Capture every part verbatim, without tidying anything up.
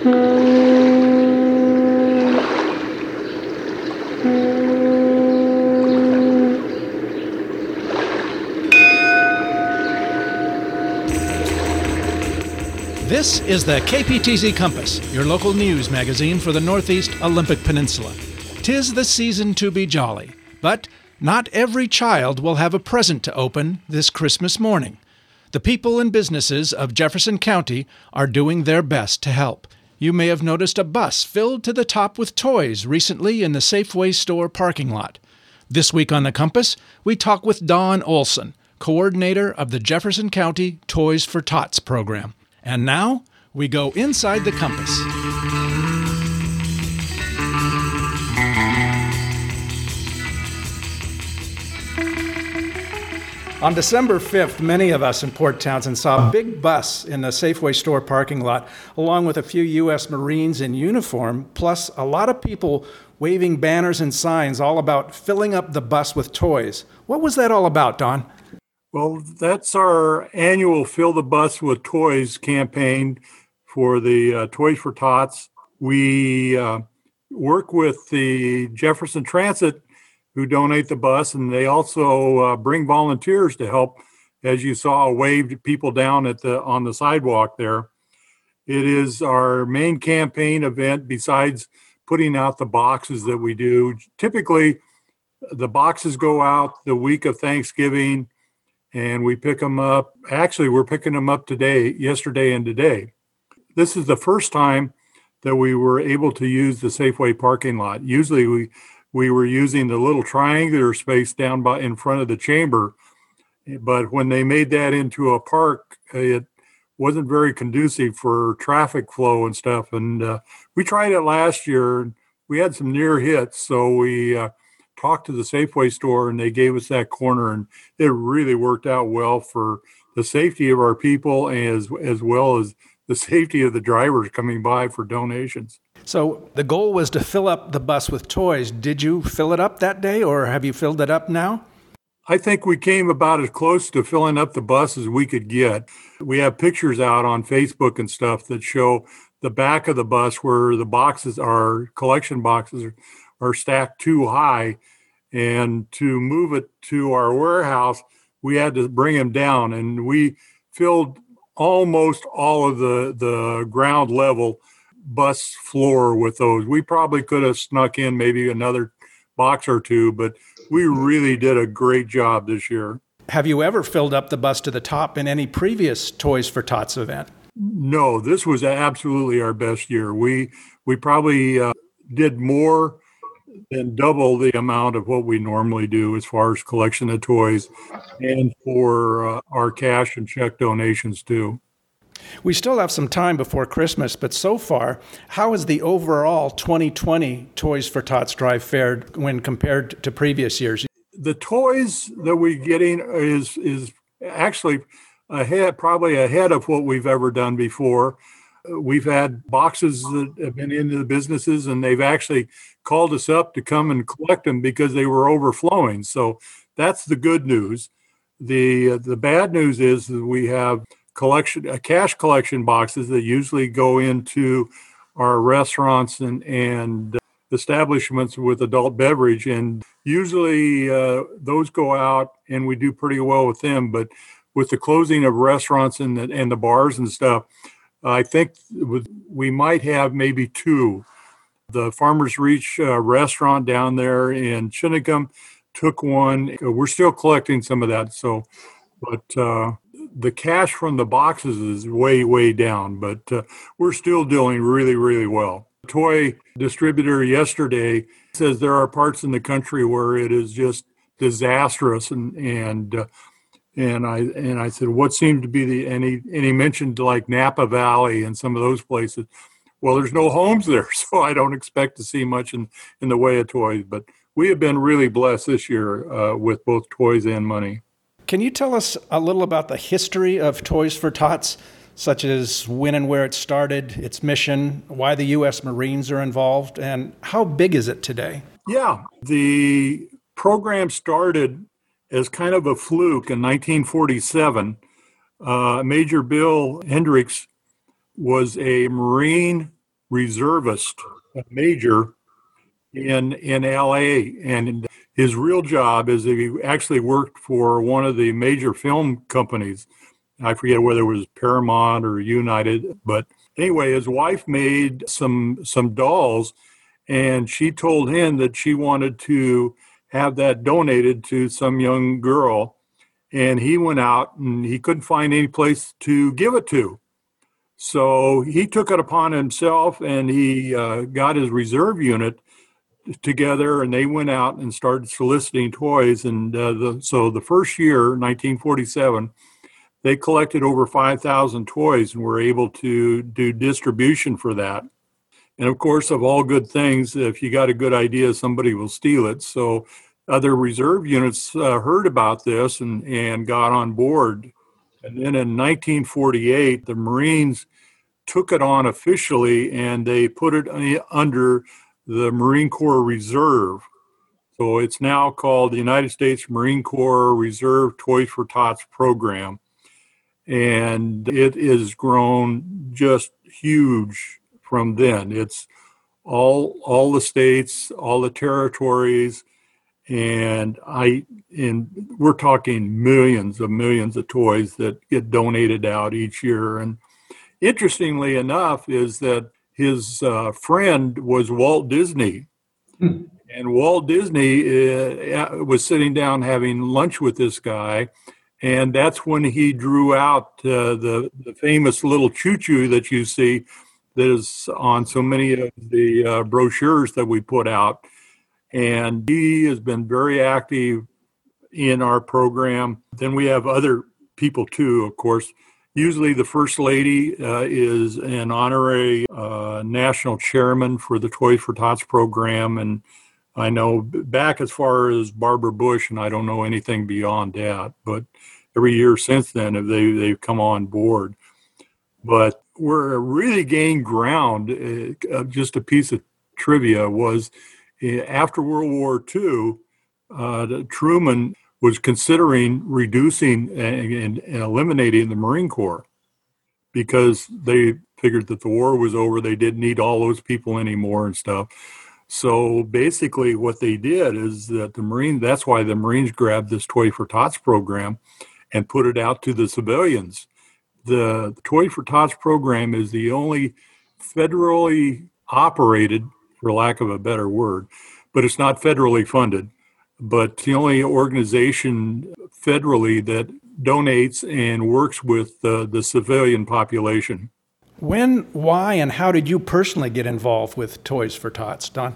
This is the K P T Z Compass, your local news magazine for the Northeast Olympic Peninsula. 'Tis the season to be jolly, but not every child will have a present to open this Christmas morning. The people and businesses of Jefferson County are doing their best to help. You may have noticed a bus filled to the top with toys recently in the Safeway store parking lot. This week on the Compass, we talk with Dawn Olson, coordinator of the Jefferson County Toys for Tots program. And now, we go inside the Compass. On December fifth, many of us in Port Townsend saw a big bus in the Safeway store parking lot, along with a few U S Marines in uniform, plus a lot of people waving banners and signs all about filling up the bus with toys. What was that all about, Don? Well, that's our annual Fill the Bus with Toys campaign for the uh, Toys for Tots. We uh, work with the Jefferson Transit, who donate the bus, and they also uh, bring volunteers to help. As you saw, waved people down at the on the sidewalk there. It is our main campaign event besides putting out the boxes that we do. Typically, the boxes go out the week of Thanksgiving, and we pick them up. Actually, we're picking them up today, yesterday and today. This is the first time that we were able to use the Safeway parking lot. Usually we we were using the little triangular space down by in front of the chamber, but when they made that into a park, it wasn't very conducive for traffic flow and stuff. And uh, we tried it last year. We had some near hits, so we uh, talked to the Safeway store, and they gave us that corner, and it really worked out well for the safety of our people as as well as the safety of the drivers coming by for donations. So the goal was to fill up the bus with toys. Did you fill it up that day, or have you filled it up now? I think we came about as close to filling up the bus as we could get. We have pictures out on Facebook and stuff that show the back of the bus where the boxes are, collection boxes are, are stacked too high. And to move it to our warehouse, we had to bring them down. And we filled almost all of the, the ground level bus floor with those. We probably could have snuck in maybe another box or two, but we really did a great job this year. Have you ever filled up the bus to the top in any previous Toys for Tots event? No, this was absolutely our best year. We we probably uh, did more than double the amount of what we normally do as far as collection of toys and for uh, our cash and check donations too. We still have some time before Christmas, but so far, how has the overall twenty twenty Toys for Tots drive fared when compared to previous years? The toys that we're getting is is actually ahead, probably ahead of what we've ever done before. We've had boxes that have been into the businesses, and they've actually called us up to come and collect them because they were overflowing. So that's the good news. The the bad news is that we have collection, uh, cash collection boxes that usually go into our restaurants and, and establishments with adult beverage. And usually uh, those go out and we do pretty well with them. But with the closing of restaurants and the, and the bars and stuff, I think we might have maybe two. The Farmers Reach uh, restaurant down there in Chinicum took one. We're still collecting some of that. So, but uh, the cash from the boxes is way, way down, but uh, we're still doing really, really well. The toy distributor yesterday says there are parts in the country where it is just disastrous, and and uh, and I and I said, what seemed to be the and he and he mentioned like Napa Valley and some of those places. Well, there's no homes there, so I don't expect to see much in in the way of toys. But we have been really blessed this year uh, with both toys and money. Can you tell us a little about the history of Toys for Tots, such as when and where it started, its mission, why the U S Marines are involved, and how big is it today? Yeah, the program started as kind of a fluke in nineteen forty-seven. Uh, Major Bill Hendricks was a Marine reservist, a major in in L A, and his real job is that he actually worked for one of the major film companies. I forget whether it was Paramount or United, but anyway, his wife made some some dolls, and she told him that she wanted to have that donated to some young girl, and he went out and he couldn't find any place to give it to. So he took it upon himself, and he uh, got his reserve unit together, and they went out and started soliciting toys. And uh, the, so the first year, nineteen forty-seven, they collected over five thousand toys and were able to do distribution for that. And of course, of all good things, if you got a good idea, somebody will steal it. So other reserve units uh, heard about this and, and got on board. And then in nineteen forty-eight, the Marines took it on officially, and they put it under the Marine Corps Reserve. So it's now called the United States Marine Corps Reserve Toys for Tots program. And it has grown just huge from then. It's all all the states, all the territories, and I and we're talking millions of millions of toys that get donated out each year. And interestingly enough is that his uh, friend was Walt Disney. Hmm. And Walt Disney uh, was sitting down having lunch with this guy, and that's when he drew out uh, the, the famous little choo-choo that you see that is on so many of the uh, brochures that we put out. And he has been very active in our program. Then we have other people too, of course. Usually the First Lady uh, is an honorary uh, national chairman for the Toys for Tots program. And I know back as far as Barbara Bush, and I don't know anything beyond that, but every year since then, they, they've come on board. But where it really gained ground, uh, just a piece of trivia, was uh, after World War Two, uh, Truman was considering reducing and, and, and eliminating the Marine Corps because they figured that the war was over. They didn't need all those people anymore and stuff. So basically what they did is that the Marine, that's why the Marines grabbed this Toy for Tots program and put it out to the civilians. The, the Toy for Tots program is the only federally operated, for lack of a better word, but it's not federally funded, but the only organization federally that donates and works with uh, the civilian population. When, why, and how did you personally get involved with Toys for Tots, Don?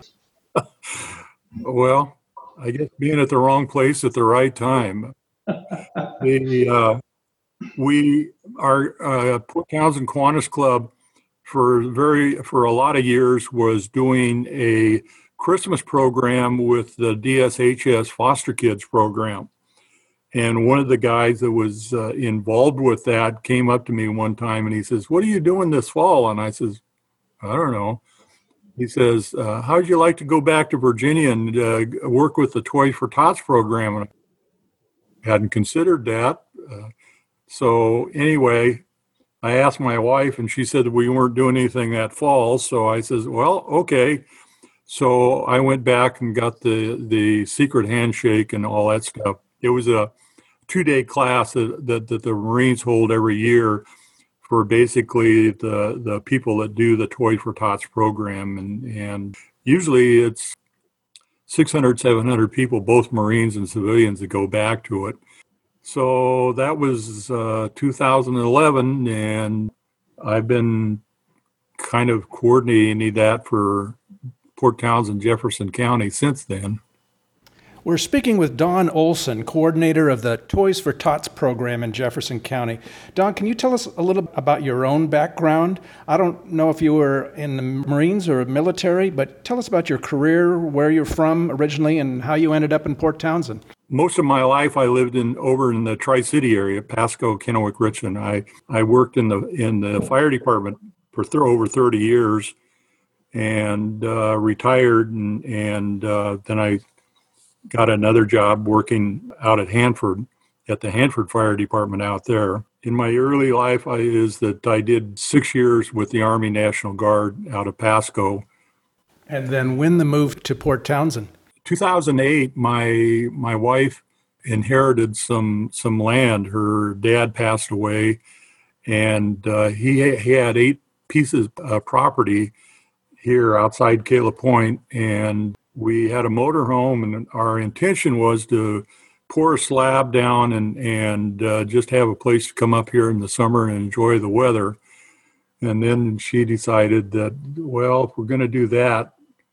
Well, I guess being at the wrong place at the right time. the uh, we our uh, Port Townsend Kiwanis Club for very for a lot of years was doing a Christmas program with the D S H S Foster Kids program. And one of the guys that was uh, involved with that came up to me one time and he says, "What are you doing this fall?" And I says, "I don't know." He says, uh, "How'd you like to go back to Virginia and uh, work with the Toys for Tots program?" And I hadn't considered that. Uh, so anyway, I asked my wife and she said that we weren't doing anything that fall. So I says, "Well, okay." So I went back and got the, the secret handshake and all that stuff. It was a two-day class that, that, that the Marines hold every year for basically the, the people that do the Toys for Tots program. And, and usually it's six hundred, seven hundred people, both Marines and civilians, that go back to it. So that was uh, two thousand eleven, and I've been kind of coordinating that for Port Townsend, Jefferson County since then. We're speaking with Don Olson, coordinator of the Toys for Tots program in Jefferson County. Don, can you tell us a little about your own background? I don't know if you were in the Marines or military, but tell us about your career, where you're from originally, and how you ended up in Port Townsend. Most of my life, I lived in over in the Tri-City area, Pasco, Kennewick, Richmond. I, I worked in the in the fire department for th- over thirty years, and uh, retired, and and uh, then I got another job working out at Hanford, at the Hanford Fire Department out there. in my early life I, is that I did six years with the Army National Guard out of Pasco. And then when the move to Port Townsend? two thousand eight, my my wife inherited some some land. Her dad passed away, and uh, he he had eight pieces of property here outside Kayla Point, and we had a motorhome, and our intention was to pour a slab down and and uh, just have a place to come up here in the summer and enjoy the weather. And then she decided that, well, if we're going to do that,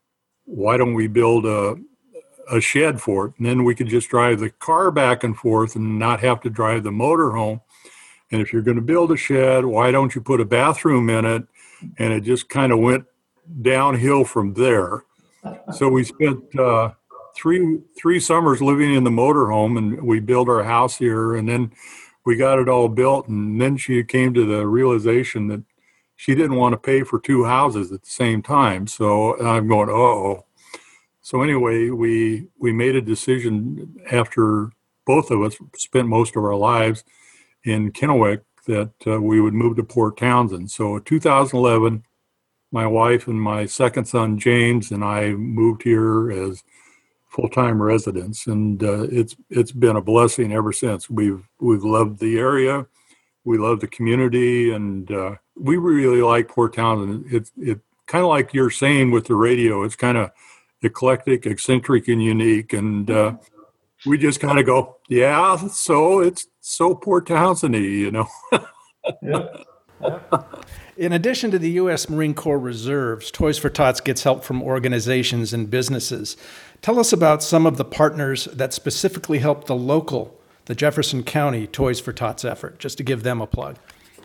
why don't we build a a shed for it? And then we could just drive the car back and forth and not have to drive the motorhome. And if you're going to build a shed, why don't you put a bathroom in it? And it just kind of went downhill from there. So we spent uh, three three summers living in the motorhome, and we built our house here, and then we got it all built. And then she came to the realization that she didn't want to pay for two houses at the same time. So I'm going, uh-oh. So anyway, we we made a decision after both of us spent most of our lives in Kennewick that uh, we would move to Port Townsend. So in two thousand eleven, my wife and my second son, James, and I moved here as full-time residents, and uh, it's it's been a blessing ever since. We've we've loved the area, we love the community, and uh, we really like Port Townsend. It's it kind of like you're saying with the radio. It's kind of eclectic, eccentric, and unique, and uh, we just kind of go, yeah. So it's so Port Townsend-y, you know. Yeah. Yeah. In addition to the U S Marine Corps Reserves, Toys for Tots gets help from organizations and businesses. Tell us about some of the partners that specifically help the local, the Jefferson County Toys for Tots effort, just to give them a plug.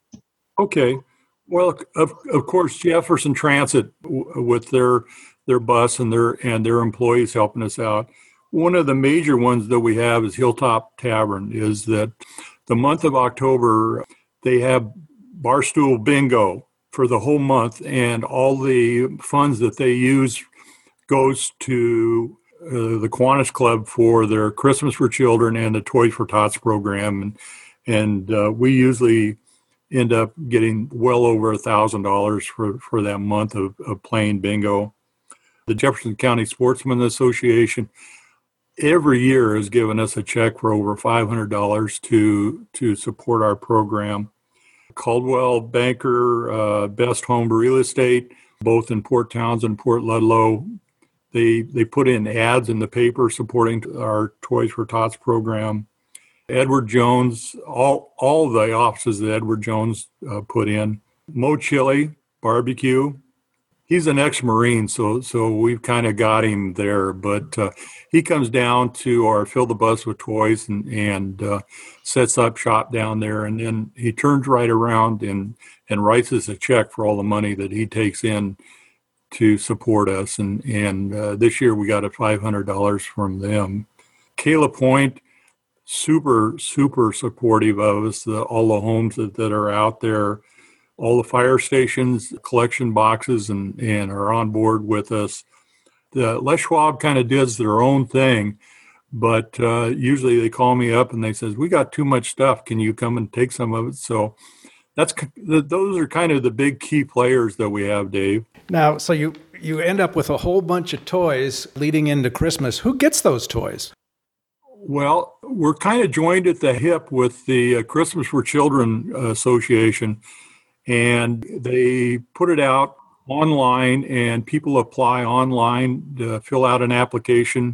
Okay. Well, of, of course, Jefferson Transit w- with their their bus and their and their employees helping us out. One of the major ones that we have is Hilltop Tavern. Is that the month of October, they have Barstool Bingo for the whole month, and all the funds that they use goes to uh, the Kiwanis Club for their Christmas for Children and the Toys for Tots program, and and uh, we usually end up getting well over a thousand dollars for for that month of, of playing bingo. The Jefferson County Sportsman Association every year has given us a check for over five hundred dollars to to support our program. Caldwell Banker, uh, Best Home Real Estate, both in Port Townsend and Port Ludlow, they they put in ads in the paper supporting our Toys for Tots program. Edward Jones, all all the offices that Edward Jones uh, put in. Mo Chili Barbecue. He's an ex-Marine, so so we've kind of got him there. But uh, he comes down to our Fill the Bus with Toys and, and uh, sets up shop down there. And then he turns right around and, and writes us a check for all the money that he takes in to support us. And, and uh, this year we got a five hundred dollars from them. Kayla Point, super, super supportive of us, the, all the homes that, that are out there. All the fire stations, collection boxes, and, and are on board with us. The Les Schwab kind of does their own thing, but uh, usually they call me up and they says, we got too much stuff. Can you come and take some of it? So that's those are kind of the big key players that we have, Dave. Now, so you, you end up with a whole bunch of toys leading into Christmas. Who gets those toys? Well, we're kind of joined at the hip with the uh, Christmas for Children Association. And they put it out online, and people apply online to fill out an application.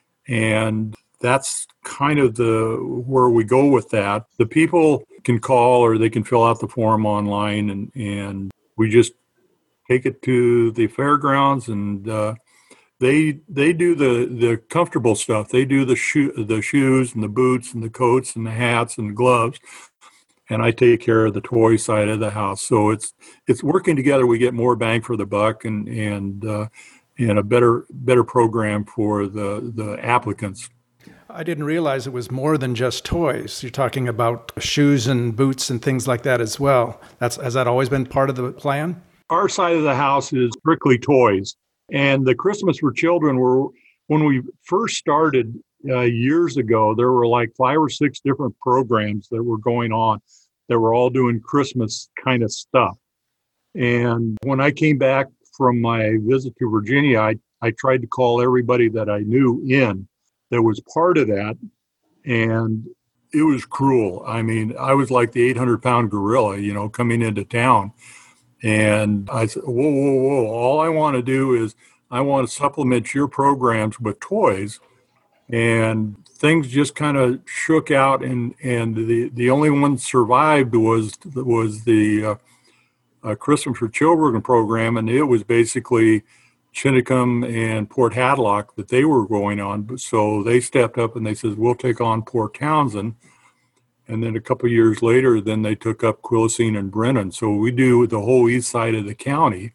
And that's kind of the where we go with that. The people can call or they can fill out the form online, and, and we just take it to the fairgrounds, and uh, they they do the, the comfortable stuff. They do the shoe the shoes and the boots and the coats and the hats and the gloves. And I take care of the toy side of the house. So it's it's working together. We get more bang for the buck, and and uh, and a better better program for the the applicants. I didn't realize it was more than just toys. You're talking about shoes and boots and things like that as well. That's has that always been part of the plan? Our side of the house is strictly toys, and the Christmas for Children were when we first started. Uh, years ago, there were like five or six different programs that were going on. that were all doing Christmas kind of stuff. And when I came back from my visit to Virginia, I, I tried to call everybody that I knew in that was part of that. And it was cruel. I mean, I was like the eight hundred pound gorilla, you know, coming into town. And I said, whoa, whoa, whoa. All I want to do is I want to supplement your programs with toys. And things just kind of shook out. And, and the, the only one survived was, was the uh, uh, Christmas for Children program. And it was basically Chinicum and Port Hadlock that they were going on. So they stepped up and they said, we'll take on Port Townsend. And then a couple of years later, then they took up Quilcene and Brennan. So we do the whole east side of the county.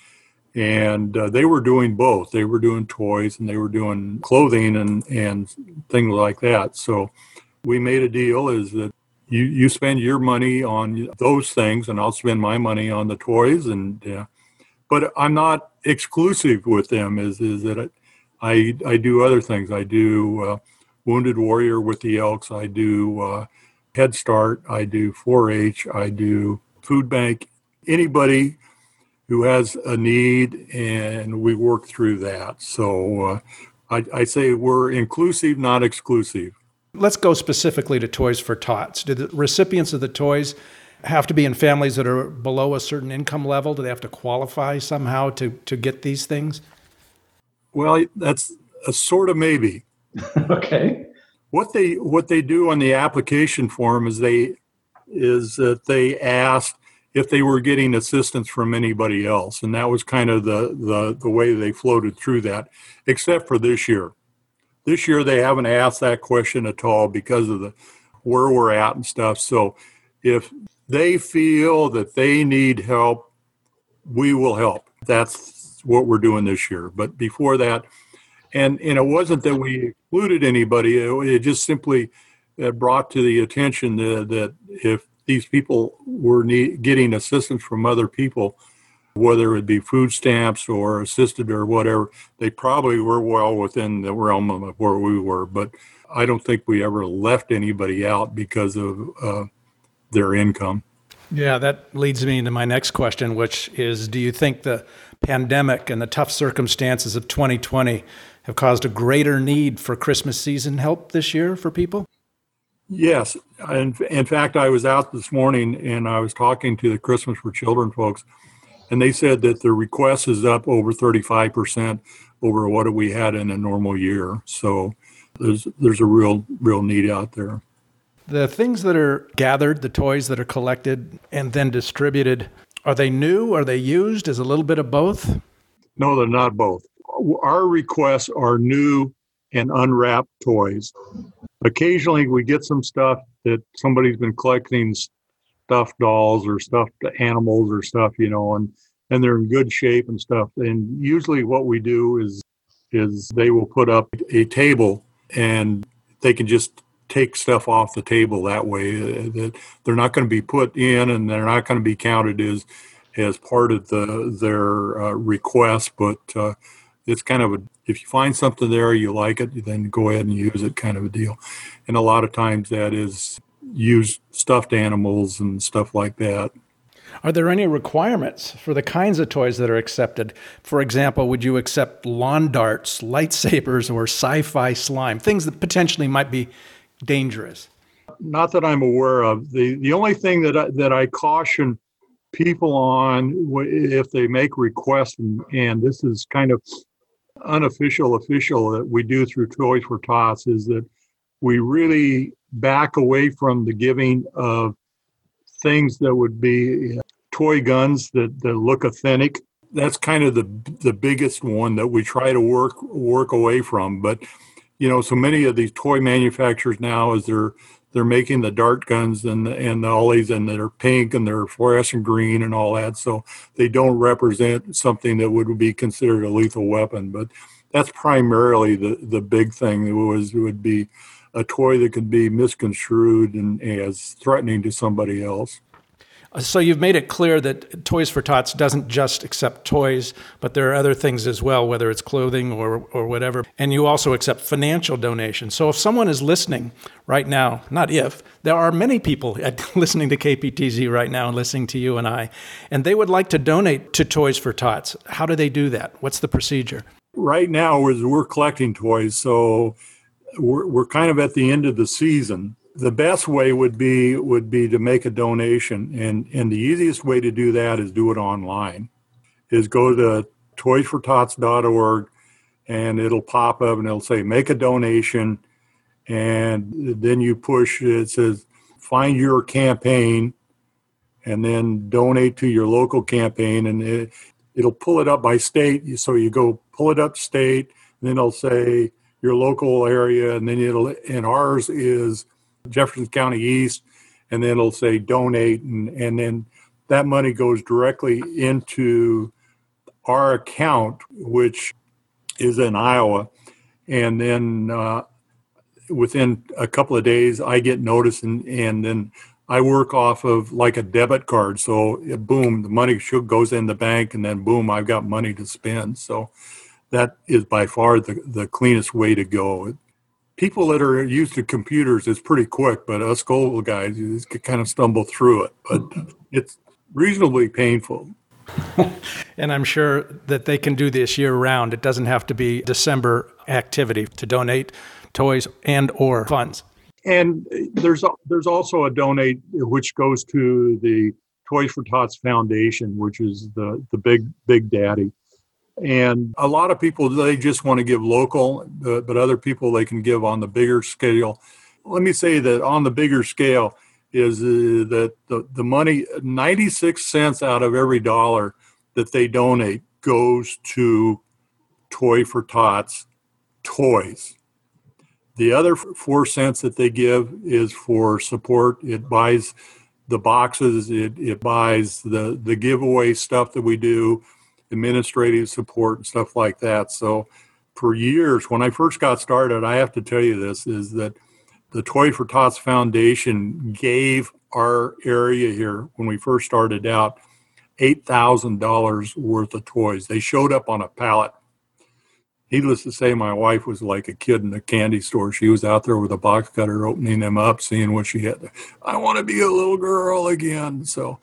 And uh, they were doing both. They were doing toys and they were doing clothing and, and things like that. So we made a deal is that you, you spend your money on those things and I'll spend my money on the toys. And uh, but I'm not exclusive with them is, is that I, I do other things. I do uh, Wounded Warrior with the Elks. I do uh, Head Start. I do four H. I do Food Bank. Anybody who has a need, and we work through that. So uh, I, I say we're inclusive, not exclusive. Let's go specifically to Toys for Tots. Do the recipients of the toys have to be in families that are below a certain income level? Do they have to qualify somehow to, to get these things? Well, that's a sort of maybe. Okay. What they what they do on the application form is they is that they asked if they were getting assistance from anybody else, and that was kind of the the the way they floated through that. Except for this year, this year they haven't asked that question at all because of the where we're at and stuff. So if they feel that they need help, we will help. That's what we're doing this year. But before that, and, and it wasn't that we excluded anybody. It, it just simply uh, brought to the attention that, that if these people were need, getting assistance from other people, whether it be food stamps or assisted or whatever, they probably were well within the realm of where we were. But I don't think we ever left anybody out because of uh, their income. Yeah, that leads me into my next question, which is, do you think the pandemic and the tough circumstances of twenty twenty have caused a greater need for Christmas season help this year for people? Yes. In, in fact, I was out this morning and I was talking to the Christmas for Children folks, and they said that the request is up over thirty-five percent over what we had in a normal year. So there's there's a real, real need out there. The things that are gathered, the toys that are collected and then distributed, are they new? Are they used? Is a little bit of both? No, they're not both. Our requests are new and unwrapped toys. Occasionally we get some stuff that somebody's been collecting, stuffed dolls or stuffed animals or stuff, you know, and, and they're in good shape and stuff. And usually what we do is is they will put up a table and they can just take stuff off the table that way. That they're not going to be put in and they're not going to be counted as as part of the their uh, request, but uh, it's kind of a, if you find something there, you like it, then go ahead and use it kind of a deal. And a lot of times that is use stuffed animals and stuff like that. Are there any requirements for the kinds of toys that are accepted? For example, would you accept lawn darts, lightsabers, or sci-fi slime, things that potentially might be dangerous? Not that I'm aware of. The the only thing that I, that I caution people on if they make requests, and, and this is kind of unofficial, official that we do through Toys for Tots, is that we really back away from the giving of things that would be toy guns that, that look authentic. That's kind of the the biggest one that we try to work work away from. But you know, so many of these toy manufacturers now, as they're they're making the dart guns and and all these, and they're pink and they're fluorescent green and all that, so they don't represent something that would be considered a lethal weapon. But that's primarily the the big thing. It was it would be a toy that could be misconstrued and as threatening to somebody else. So you've made it clear that Toys for Tots doesn't just accept toys, but there are other things as well, whether it's clothing or, or whatever. And you also accept financial donations. So if someone is listening right now, not if, there are many people listening to K P T Z right now and listening to you and I, and they would like to donate to Toys for Tots. How do they do that? What's the procedure? Right now, we're, we're collecting toys, so we're, we're kind of at the end of the season. The best way would be would be to make a donation, and, and the easiest way to do that is do it online. Is go to toys for tots dot org, and it'll pop up and it'll say make a donation, and then you push it says find your campaign, and then donate to your local campaign, and it, it'll pull it up by state. So you go pull it up state, and then it'll say your local area, and then it'll and ours is Jefferson County East, and then it'll say donate, and, and then that money goes directly into our account, which is in Iowa. And then uh, within a couple of days, I get notice, and, and then I work off of like a debit card. So boom, the money goes in the bank, and then boom, I've got money to spend. So that is by far the, the cleanest way to go. People that are used to computers, it's pretty quick, but us old guys, you just kind of stumble through it. But it's reasonably painful. And I'm sure that they can do this year round. It doesn't have to be December activity to donate toys and or funds. And there's there's also a donate which goes to the Toys for Tots Foundation, which is the, the big, big daddy. And a lot of people, they just want to give local, uh, but other people, they can give on the bigger scale. Let me say that on the bigger scale is uh, that the, the money, ninety-six cents out of every dollar that they donate goes to Toy for Tots toys. The other four cents that they give is for support. It buys the boxes, it, it buys the, the giveaway stuff that we do, administrative support and stuff like that. So for years, when I first got started, I have to tell you this, is that the Toy for Tots Foundation gave our area here, when we first started out, eight thousand dollars worth of toys. They showed up on a pallet. Needless to say, my wife was like a kid in a candy store. She was out there with a box cutter, opening them up, seeing what she had. I want to be a little girl again. So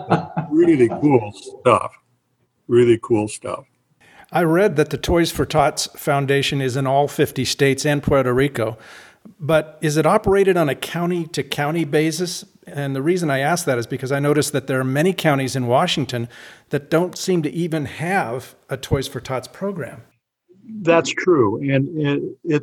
really cool stuff. Really cool stuff. I read that the Toys for Tots Foundation is in all fifty states and Puerto Rico, but is it operated on a county-to-county basis? And the reason I ask that is because I noticed that there are many counties in Washington that don't seem to even have a Toys for Tots program. That's true. And it, it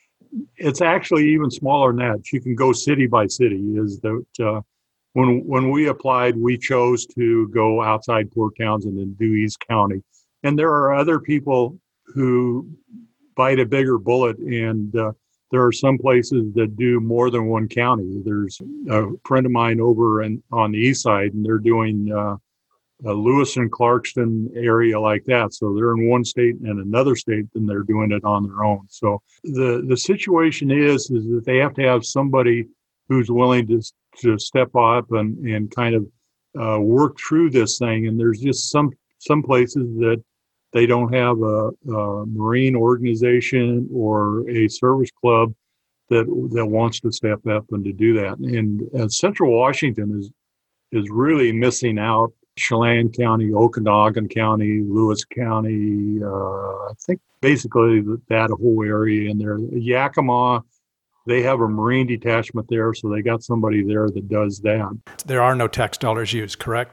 it's actually even smaller than that. You can go city by city. Is that uh, when when we applied, we chose to go outside Port Townsend and do East County. And there are other people who bite a bigger bullet, and uh, there are some places that do more than one county. There's a friend of mine over in, on the east side, and they're doing uh, a Lewis and Clarkston area like that. So they're in one state and another state, and they're doing it on their own. So the, the situation is, is that they have to have somebody who's willing to, to step up and, and kind of uh, work through this thing. And there's just some, some places that they don't have a, a Marine organization or a service club that that wants to step up and to do that. And uh, Central Washington is is really missing out. Chelan County, Okanagan County, Lewis County, uh, I think basically that whole area in there. Yakima, they have a Marine detachment there, so they got somebody there that does that. There are no tax dollars used, correct?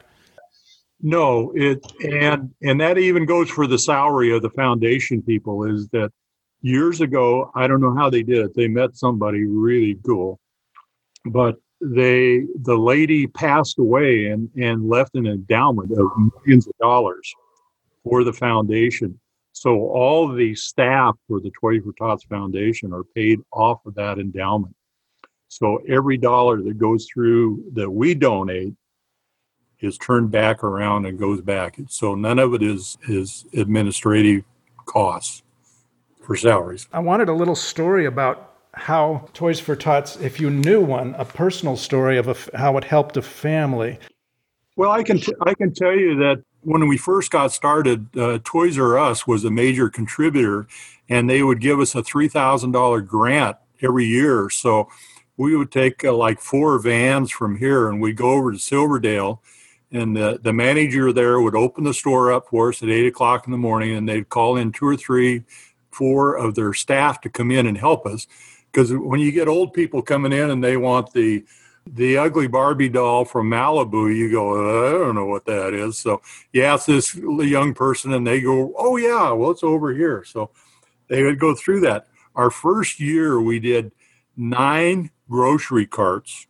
No, it and and that even goes for the salary of the foundation people. Is that years ago, I don't know how they did it. They met somebody really cool, but they the lady passed away and and left an endowment of millions of dollars for the foundation. So all the staff for the Toys for Tots Foundation are paid off of that endowment. So every dollar that goes through that we donate is turned back around and goes back. So none of it is is administrative costs for salaries. I wanted a little story about how Toys for Tots, if you knew one, a personal story of a, how it helped a family. Well, I can t- I can tell you that when we first got started, uh, Toys R Us was a major contributor, and they would give us a three thousand dollars grant every year. So we would take uh, like four vans from here, and we'd go over to Silverdale, and the, the manager there would open the store up for us at eight o'clock in the morning, and they'd call in two or three, four of their staff to come in and help us. Because when you get old people coming in and they want the the ugly Barbie doll from Malibu, you go, uh, I don't know what that is. So you ask this young person and they go, oh yeah, well, it's over here. So they would go through that. Our first year, we did nine grocery carts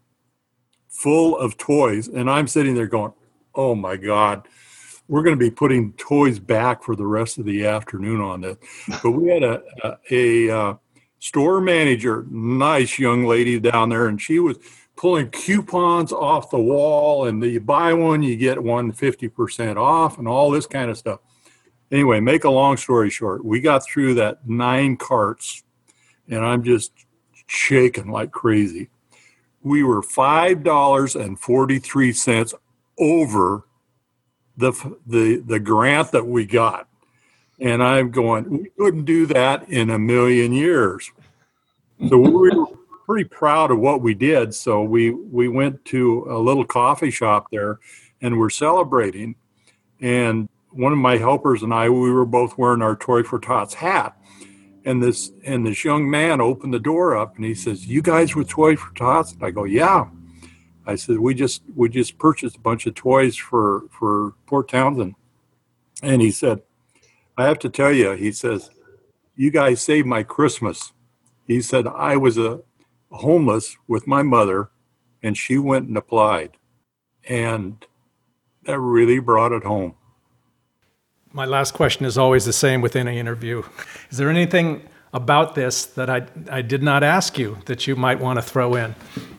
full of toys. And I'm sitting there going, oh my God, we're going to be putting toys back for the rest of the afternoon on this. But we had a, a, a uh, store manager, nice young lady down there, and she was pulling coupons off the wall, and you buy one, you get one fifty percent off, and all this kind of stuff. Anyway, make a long story short, we got through that nine carts, and I'm just shaking like crazy. We were five dollars and forty-three cents over the the the grant that we got. And I'm going, we couldn't do that in a million years. So we were pretty proud of what we did. So we, we went to a little coffee shop there and we're celebrating. And one of my helpers and I, we were both wearing our Toy for Tots hat. And this and this young man opened the door up and he says, you guys with Toy for Tots? And I go, yeah. I said, we just we just purchased a bunch of toys for, for Port Townsend. And he said, I have to tell you, he says, you guys saved my Christmas. He said, I was a homeless with my mother, and she went and applied. And that really brought it home. My last question is always the same with any interview. Is there anything about this that I, I did not ask you that you might want to throw in?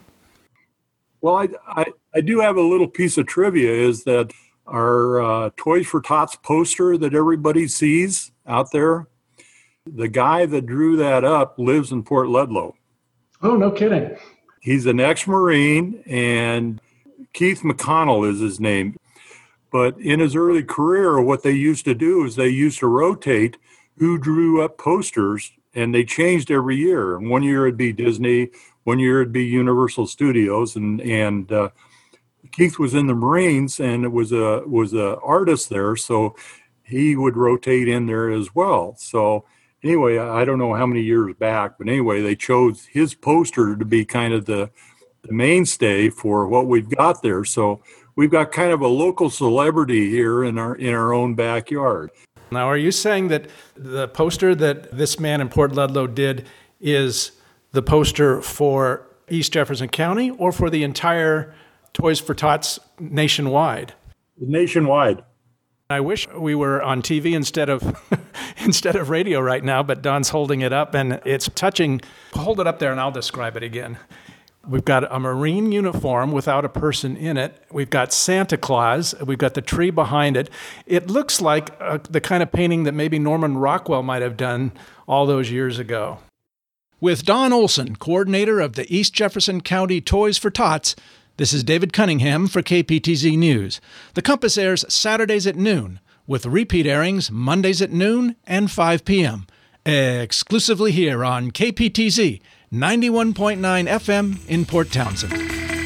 Well, I, I, I do have a little piece of trivia, is that our uh, Toys for Tots poster that everybody sees out there, the guy that drew that up lives in Port Ludlow. Oh, no kidding. He's an ex-Marine, and Keith McConnell is his name. But in his early career, what they used to do is they used to rotate who drew up posters, and they changed every year. And one year it'd be Disney, one year it'd be Universal Studios, and and uh, Keith was in the Marines, and it was a was a artist there, so he would rotate in there as well. So anyway, I don't know how many years back, but anyway, they chose his poster to be kind of the, the mainstay for what we've got there. So we've got kind of a local celebrity here in our in our own backyard. Now, are you saying that the poster that this man in Port Ludlow did is the poster for East Jefferson County or for the entire Toys for Tots nationwide? Nationwide. I wish we were on T V instead of instead of radio right now, but Don's holding it up and it's touching. Hold it up there and I'll describe it again. We've got a Marine uniform without a person in it. We've got Santa Claus. We've got the tree behind it. It looks like uh, the kind of painting that maybe Norman Rockwell might have done all those years ago. With Don Olson, coordinator of the East Jefferson County Toys for Tots, this is David Cunningham for K P T Z News. The Compass airs Saturdays at noon, with repeat airings Mondays at noon and five p.m., exclusively here on K P T Z ninety-one point nine F M in Port Townsend.